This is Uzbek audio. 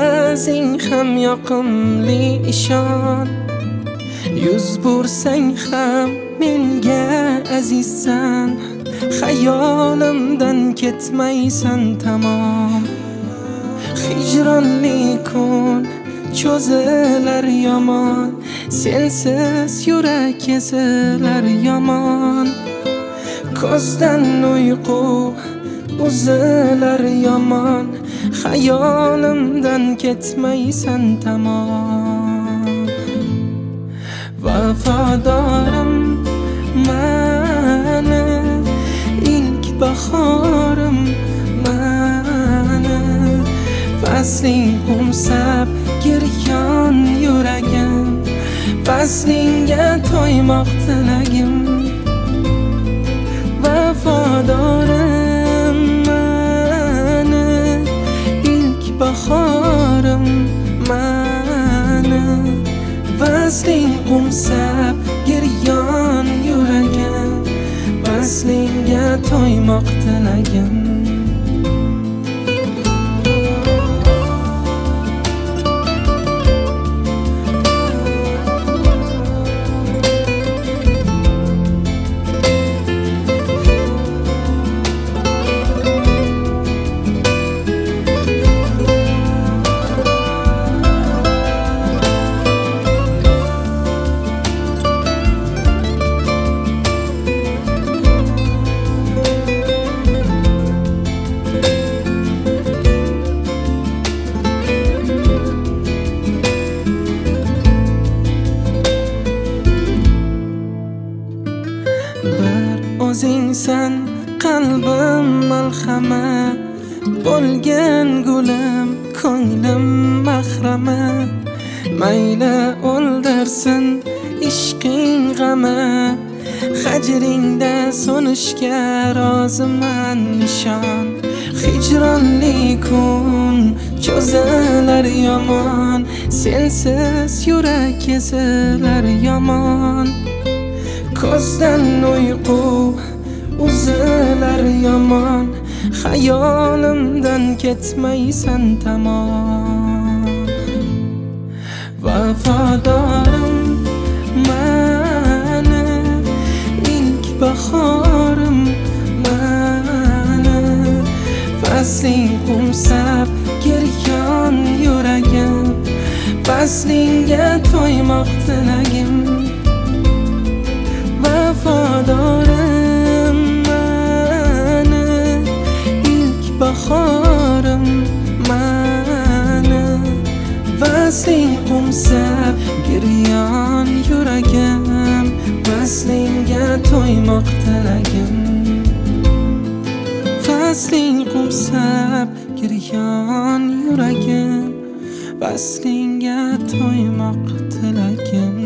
o'zing ham yoqimli ishon. Yuz bursang ham menga azizsan, xayolimdan ketmaysan tamom. Hijronli kun cho'zilar yomon, sensiz yurak ezilar yomon. Ko'zdan uyqu uzilar yomon, xayolimdan ketmaysan tamom. Vafodorim mani, ilk bahorim mani. Fasling qumsab giryon yuragim, faslingga to'ymoq tilagim. Vafodorim mani, ilk bahorim mani. Fasling qumsab giryon yuragim, faslingga to'ymoq tilagim. O'zingsan qalbim malhama, bo'lgan gulim ko'nglim mahrama. Mayli o'ldirsin ishqing g'ama, hajringda so'nishga roziman nishon. Hijronli kun cho'zilar yomon, sensiz yurak ezilar yomon. Ko'zdan uyqu uzilar yomon, xayolimdan ketmaysan tamom. Vafodorim mani, ilk bahorim mani. Fasling qumsab giryon yuragim, faslingga to'ymoq tilagim. Vafodorim mani, ilk bahorim mani. Fasling qumsab giryon yuragim, faslingga to'ymoq tilagim. Fasling qumsab giryon yuragim, faslingga to'ymoq tilagim.